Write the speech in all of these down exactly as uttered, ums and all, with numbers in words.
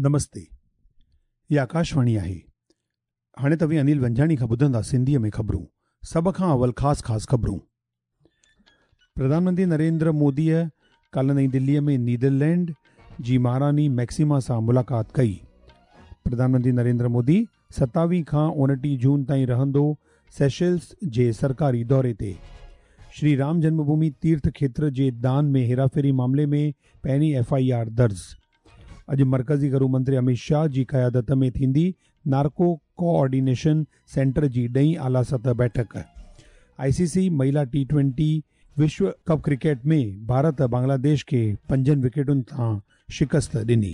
नमस्ते, ये आकाशवाणी आहे। हाणे तव्हां अनिल वंजाणी खां ॿुधंदा सिंधीअ में ख़बरूं। सभ खां अवल ख़ासि ख़ासि ख़बरूं। प्रधानमंत्री नरेंद्र मोदीअ काल्ह नई दिल्लीअ में नीदरलैंड जी महारानी मैक्सिमा सां मुलाक़ात कई। प्रधानमंत्री नरेंद्र मोदी सतावीह खां उणटीह जून ताईं रहंदो सेशेल्स जे सरकारी दौरे ते। श्री राम जन्मभूमि तीर्थ क्षेत्र जे दान में हेराफेरी मामले में पहिरीं एफ आई आर दर्ज। अॼु मरकज़ी गृह मंत्री अमित शाह जी क़यादत में थींदी नार्को कोऑर्डिनेशन सेंटर जी ॾहीं आला सतह बैठक। आईसीसी महिला टी ट्वेंटी विश्व कप क्रिकेट में भारत बांग्लादेश खे पंजनि विकेटुनि सां शिकस्त ॾिनी।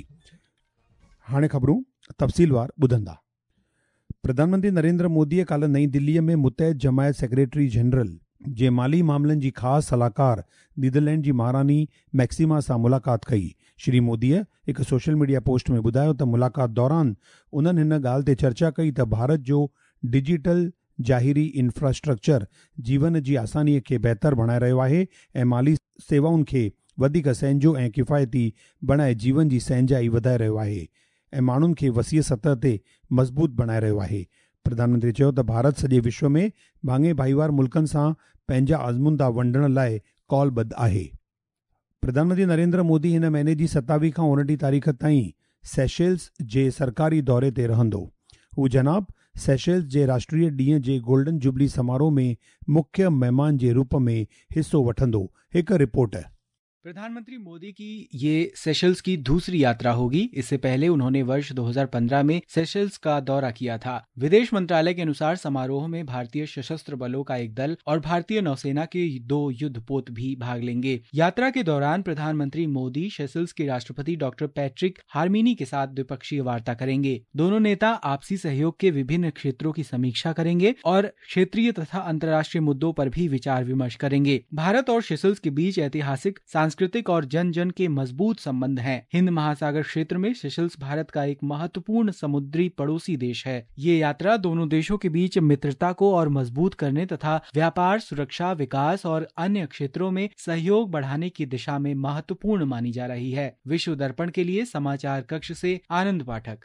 हाणे ख़बरूं तफ़सीलवार ॿुधंदा। प्रधानमंत्री नरेंद्र मोदीअ काल्ह नई दिल्लीअ में मुतहद जमायत सेक्रेटरी जनरल जे माली मामलनि जी ख़ासि सलाहकार नीदरलैंड जी महारानी मैक्सिमा सां मुलाक़ात कई। श्री मोदीअ हिकु सोशल मीडिया पोस्ट में ॿुधायो त मुलाक़ात दौरान उन्हनि हिन ॻाल्हि ते चर्चा कई त भारत जो डिजिटल ज़ाहिरी इंफ्रास्ट्रक्चर जीवन जी आसानीअ खे बहितर बणाए रहियो आहे ऐं माली सेवाउनि खे वधीक सहिंजो ऐं किफ़ायती बणाए जीवन जी सहिंजाई वधाए रहियो आहे ऐं माण्हुनि खे वसीअ सतह ते मज़बूत बणाए रहियो आहे। प्रधानमंत्री चयो त भारत सॼे विश्व में भाङे भाईवार मुल्कनि सां पंहिंजा आज़मूदा वंडण लाइ कौलबद्ध आहे। प्रधानमंत्री नरेंद्र मोदी हिन महीने जी सतावीह खां उणटीह तारीख़ ताईं सेशेल्स जे सरकारी दौरे ते रहंदो। हू जनाब सेशेल्स जे राष्ट्रीय ॾींहं जे गोल्डन जुबली समारोह में मुख्य महिमान जे रूप में हिस्सो वठंदो। हिकु रिपोर्ट। प्रधानमंत्री मोदी की ये सेशेल्स की दूसरी यात्रा होगी। इससे पहले उन्होंने वर्ष दो हज़ार पंद्रह में सेशेल्स का दौरा किया था। विदेश मंत्रालय के अनुसार समारोह में भारतीय सशस्त्र बलों का एक दल और भारतीय नौसेना के दो युद्धपोत भी भाग लेंगे। यात्रा के दौरान प्रधानमंत्री मोदी सेशेल्स के राष्ट्रपति डॉक्टर पैट्रिक हार्मिनी के साथ द्विपक्षीय वार्ता करेंगे। दोनों नेता आपसी सहयोग के विभिन्न क्षेत्रों की समीक्षा करेंगे और क्षेत्रीय तथा अंतर्राष्ट्रीय मुद्दों पर भी विचार विमर्श करेंगे। भारत और सेशेल्स के बीच ऐतिहासिक सांस्कृतिक और जन जन के मजबूत संबंध हैं। हिंद महासागर क्षेत्र में सेशेल्स भारत का एक महत्वपूर्ण समुद्री पड़ोसी देश है। ये यात्रा दोनों देशों के बीच मित्रता को और मजबूत करने तथा व्यापार, सुरक्षा, विकास और अन्य क्षेत्रों में सहयोग बढ़ाने की दिशा में महत्वपूर्ण मानी जा रही है। विश्व दर्पण के लिए समाचार कक्ष से आनंद पाठक।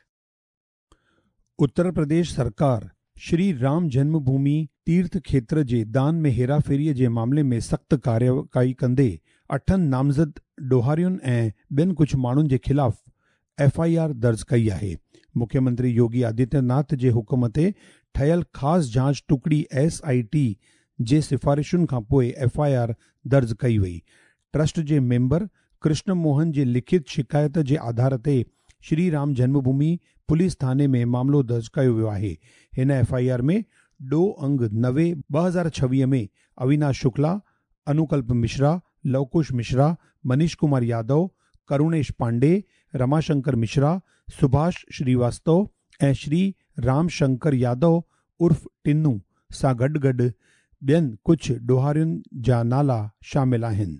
उत्तर प्रदेश सरकार श्री राम जन्मभूमि तीर्थ क्षेत्र जे दान में हेराफेरीअ जे मामले में सख़्त कार्यवाही कंदे अठनि नामज़द ॾोहारियुनि ऐं ॿियनि कुझु माण्हुनि जे ख़िलाफ़ एफ आई आर दर्ज कई आहे। मुख्यमंत्री योगी आदित्यनाथ जे हुकुम ते ठहियल ख़ासि जांच टुकड़ी एस आई टी जे सिफ़ारिशुनि खां पोइ एफ आई आर दर्ज कई वई। ट्रस्ट जे मेंबर कृष्ण मोहन जे लिखित शिकायत जे आधार ते श्री राम जन्मभूमि पुलिस थाने में मामिलो दर्ज कयो वियो आहे। हिन एफ आई आर में डो अंग नवे ॿ हज़ार छवीह में अविनाश शुक्ला, अनुकल्प मिश्रा, लवकुश मिश्रा, मनीष कुमार यादव, करुणेश पांडे, रमाशंकर मिश्रा, सुभाष श्रीवास्तव ऐं श्री राम शंकर यादव उर्फ टिन्नू सां गॾु गॾु ॿियनि कुझु ॾोहारियुनि जा नाला शामिल आहिनि।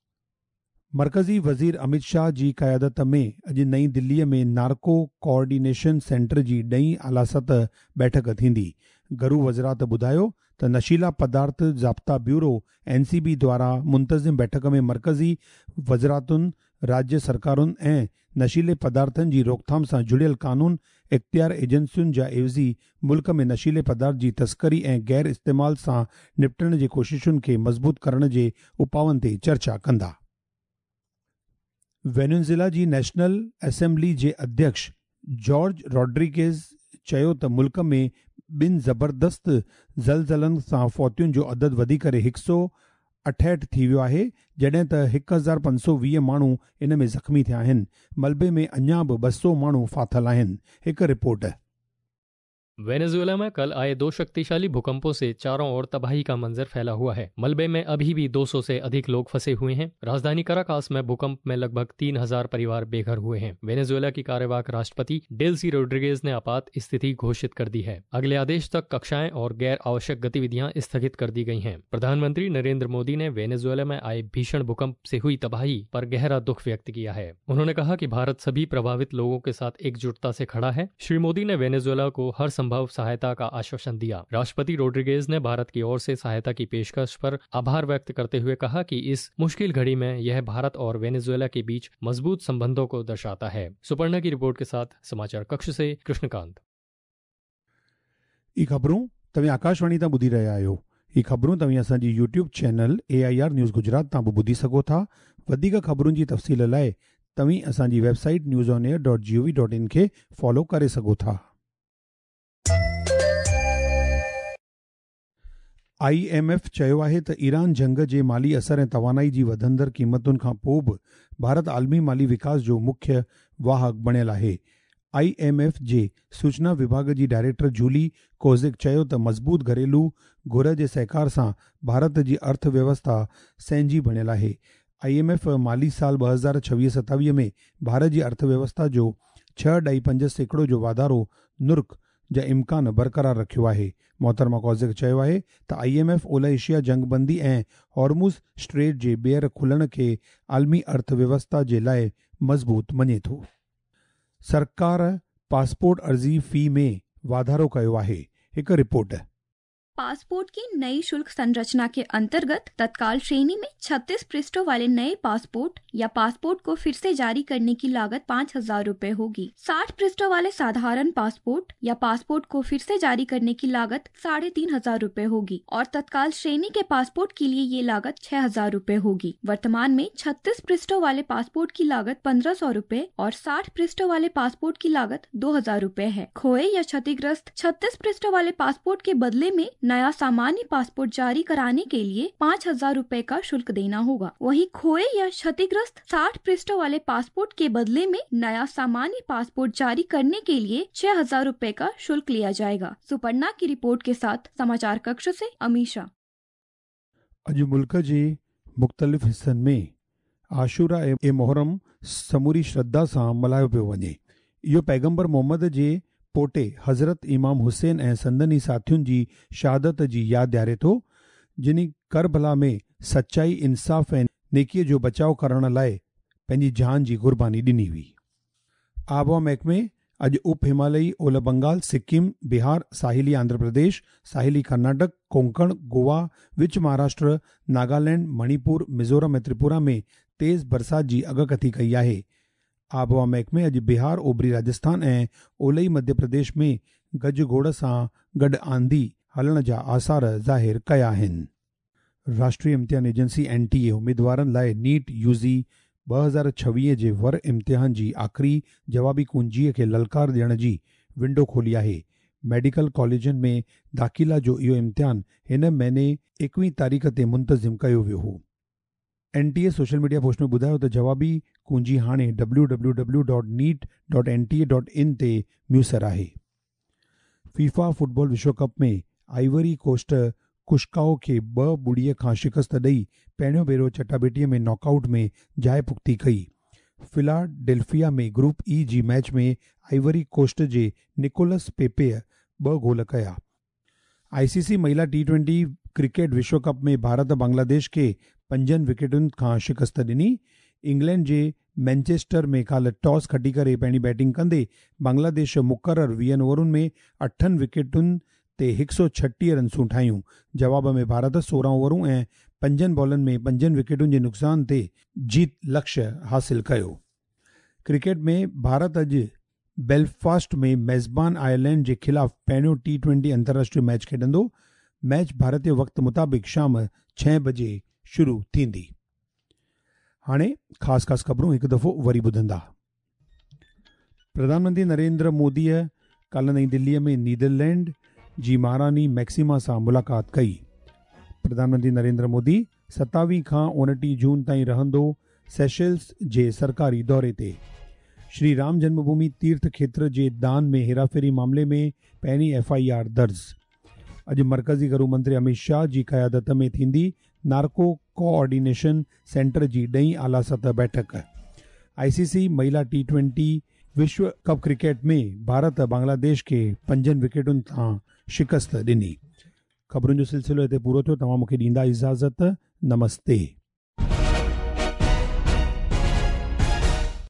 मरकज़ी वज़ीर अमित शाह जी क़यादत में अॼु नई दिल्लीअ में नार्को कोऑर्डिनेशन सेंटर जी ॾहीं आला सतह बैठक थींदी। घरू वज़रात ॿुधायो त नशीला पदार्थ ज़ाब्ता ब्यूरो एन सी बी द्वारा मुंतज़िम बैठक में मरकज़ी वज़रातुनि, राज्य सरकारुनि ऐं नशीले पदार्थनि जी रोकथाम सां जुड़ियल कानून इख़्तियार एजेंसियुनि जा एवज़ी मुल्क में नशीले पदार्थ जी तस्करी ऐं गैर इस्तेमाल सां निपटण जी कोशिशुनि खे मज़बूत करण जे उपावनि ते चर्चा कंदा। वेनेज़ुएला जी नेशनल असेंबली जे अध्यक्ष जॉर्ज रॉड्रिगेज़ चयो त मुल्क में ॿिनि ज़बरदस्त ज़लज़लनि सां फौतियुनि जो अदद वधी करे हिकु सौ अठहठि थी वियो आहे, जॾहिं त हिकु हज़ार पंज सौ वीह माण्हू इन में ज़ख़्मी थिया आहिनि। मलबे में अञा बि ॿ सौ माण्हू फाथल आहिनि। हिकु रिपोर्ट। वेनेजुएला में कल आए दो शक्तिशाली भूकंपों से चारों ओर तबाही का मंजर फैला हुआ है। मलबे में अभी भी दो सौ से अधिक लोग फंसे हुए हैं। राजधानी कराकास में भूकंप में लगभग तीन हज़ार परिवार बेघर हुए हैं। वेनेजुएला की कार्यवाहक राष्ट्रपति डेल्सी रोड्रिगेज ने आपात स्थिति घोषित कर दी है। अगले आदेश तक कक्षाएं और गैर आवश्यक गतिविधियां स्थगित कर दी गई हैं। प्रधानमंत्री नरेंद्र मोदी ने वेनेजुएला में आए भीषण भूकंप से हुई तबाही पर गहरा दुख व्यक्त किया है। उन्होंने कहा कि भारत सभी प्रभावित लोगों के साथ एकजुटता से खड़ा है। श्री मोदी ने वेनेजुएला को हर संभव सहायता का आश्वासन दिया। राष्ट्रपति रोड्रिगेज ने भारत की ओर से सहायता की पेशकश पर आभार व्यक्त करते हुए कहा कि इस मुश्किल घड़ी में यह भारत और वेनेजुएला के बीच मजबूत संबंधों को दर्शाता है। सुपर्णा की रिपोर्ट के साथ समाचार कक्ष से कृष्णकांत। ई खबरूं तव्हां आकाशवाणी तां ॿुधी रहिया आहियो। ही खबरूं तव्हां असांजी YouTube channel A I R news Gujarat तां बि ॿुधी सघो था। वधीक ख़बरुनि जी तफ़सील लाइ तव्हां असांजी website news on air dot G O V dot in खे फॉलो करे सघो था। आई एम एफ चयो आहे त ईरान जंग जे माली असर ऐं तवानाई जी वधंदड़ क़ीमतुनि खां पोइ बि भारत आलमी माली विकास जो मुख्य वाहक बणियल आहे। आई एम एफ जे सूचना विभाग जी डायरेक्टर जूली कोज़िक चयो त मज़बूत घरेलू घुर जे सहकार सां भारत जी अर्थव्यवस्था संहिंजी बणियल आहे। आई एम एफ माली साल ॿ हज़ार छवीह सतावीह में भारत जी अर्थव्यवस्था जो छह ॾई पंज सैकड़ो जो वाधारो नुर्क जा इम्कान बरक़रार रखियो आहे। मोहतरमा कोज़िक चयो आहे त आई एम एफ ओलह एशिया जंगबंदी ऐं हॉर्मुज़ स्ट्रेट जे ॿीहर खुलण खे आलमी अर्थव्यवस्था जे लाइ मज़बूत मञे थो। सरकार पासपोर्ट अर्ज़ी फ़ी में वाधारो कयो आहे। हिकु रिपोर्ट। पासपोर्ट की नई शुल्क संरचना के अंतर्गत तत्काल श्रेणी में छत्तीस पृष्ठों वाले नए पासपोर्ट या पासपोर्ट को फिर से जारी करने की लागत पाँच हजार रूपए होगी। साठ पृष्ठों वाले साधारण पासपोर्ट या पासपोर्ट को फिर से जारी करने की लागत साढ़े तीन हजार रूपए होगी और तत्काल श्रेणी के पासपोर्ट के लिए ये लागत छह हजार रूपए होगी। वर्तमान में छत्तीस पृष्ठों वाले पासपोर्ट की लागत पंद्रह सौ रूपए और साठ पृष्ठों वाले पासपोर्ट की लागत दो हजार रूपए है। खोए या क्षतिग्रस्त छत्तीस पृष्ठों वाले पासपोर्ट के बदले में नया सामान्य पासपोर्ट जारी कराने के लिए पाँच हजार रूपए का शुल्क देना होगा। वहीं खोए या क्षतिग्रस्त साठ पृष्ठों वाले पासपोर्ट के बदले में नया सामान्य पासपोर्ट जारी करने के लिए छह हजार रूपए का शुल्क लिया जाएगा। सुपर्णा की रिपोर्ट के साथ समाचार कक्ष से अमीशा। अॼु मुल्क जे मुख़्तलिफ़ हिस्सनि में आशूरा ऐं मोहर्रम समूरी श्रद्धा सां मल्हायो पियो वञे। इहो पैगंबर मोहम्मद जे पोटे हज़रत इमाम हुसैन ऐं संदनी साथियुनि जी शहादत जी यादि ॾियारे थो, जिन करबला में सचाई इंसाफ़ ऐं नेकीअ जो बचाव करण लाइ पंहिंजी जान जी क़ुर्बानी ॾिनी हुई। आबहवा महकमे अॼु उप हिमालयी ओलह बंगाल, सिक्किम, बिहार, साहिली आंध्र प्रदेश, साहिली कर्नाटक, कोंकण, गोवा, विच महाराष्ट्र, नागालैंड, मणिपुर, मिज़ोरम ऐं त्रिपुरा में तेज़ बरसात जी अॻकथी कई आहे। आबहवा महकमे अॼु बिहार, ओभरी राजस्थान ऐं ओलही मध्य प्रदेश में गज गोड़ सां गॾु आंधी हलण जा आसार ज़ाहिर कया आहिनि। राष्ट्रीय इम्तिहान एजेंसी एन टी ए उमेदवारनि लाइ नीट यूज़ी ॿ हज़ार छवीह जे वर इम्तिहान जी आख़िरी जवाबी कुंजीअ खे ललकार ॾियण जी विंडो खोली आहे। मेडिकल कॉलेजनि में दाख़िला जो इहो इम्तिहान हिन महीने एकवीह तारीख़ ते मुंतज़िम कयो वियो हो। N T A social media post में ॿुधायो त जवाबी कुंजी हाणे W W W dot NEET dot N T A dot in ते म्यूसर आहे। फीफा फुटबॉल विश्व कप में आइवरी कोस्ट कुशकाओ खे ॿ ॿुड़ीअ खां शिकस्त ॾेई पहिरियों भेरो चटाभेटीअ में नॉकआउट में जाइ पुख़्ती कई। फिलाडेल्फिया में ग्रुप ई जी मैच में आइवरी कोस्ट जे निकोलस पेपे ॿ गोल कया। आईसीसी महिला टी ट्वेंटी क्रिकेट विश्व कप में भारत बांग्लादेश खे पंजनि विकेटुनि खां शिकस्त ॾिनी। इंग्लैंड जे मैनचेस्टर में काल्ह टॉस खटी करे पहिरीं बैटिंग कंदे बांग्लादेश मुक़रर वीहनि ओवरुनि में अठनि विकेटुनि ते हिकु सौ छटीह रन्सूं ठाहियूं। जवाब में भारत सोरहं ओवरूं ऐं पंजनि बॉलनि में पंजनि विकेटुनि जे नुक़सान ते जीत लक्ष्य हासिल कयो। क्रिकेट में भारत अॼु बेलफास्ट में मेज़बान आयरलैंड जे ख़िलाफ़ पहिरियों टी ट्वेंटी अंतर्राष्ट्रीय मैच खेॾंदो। मैच भारतीय वक़्त मुताबिक़ शाम छह बजे शुरू थींदी। हाणे ख़ासि ख़ासि ख़बरूं हिकु दफ़ो वरी ॿुधंदा। प्रधानमंत्री नरेंद्र मोदीअ काल्ह नई दिल्लीअ में नीदरलैंड जी महारानी मैक्सिमा सां मुलाक़ात कई। प्रधानमंत्री नरेंद्र मोदी सतावीह खां उणटीह जून ताईं रहंदो सेशेल्स जे सरकारी दौरे ते। श्री राम जन्मभूमि तीर्थ क्षेत्र जे दान में हेराफेरी मामले में पहिरीं एफ आई आर दर्ज। अॼु मरकज़ी गृह मंत्री अमित शाह जी क़यादत में थींदी नार्को कोऑर्डिनेशन सेंटर जी ॾहीं आला सतह बैठक। आईसीसी महिला टी ट्वेंटी विश्व कप क्रिकेट में भारत बांग्लादेश खे पंजनि विकेटुनि खां शिकस्त ॾिनी। ख़बरुनि जो सिलसिलो हिते पूरो थियो। तव्हां मूंखे ॾींदा इजाज़त। नमस्ते।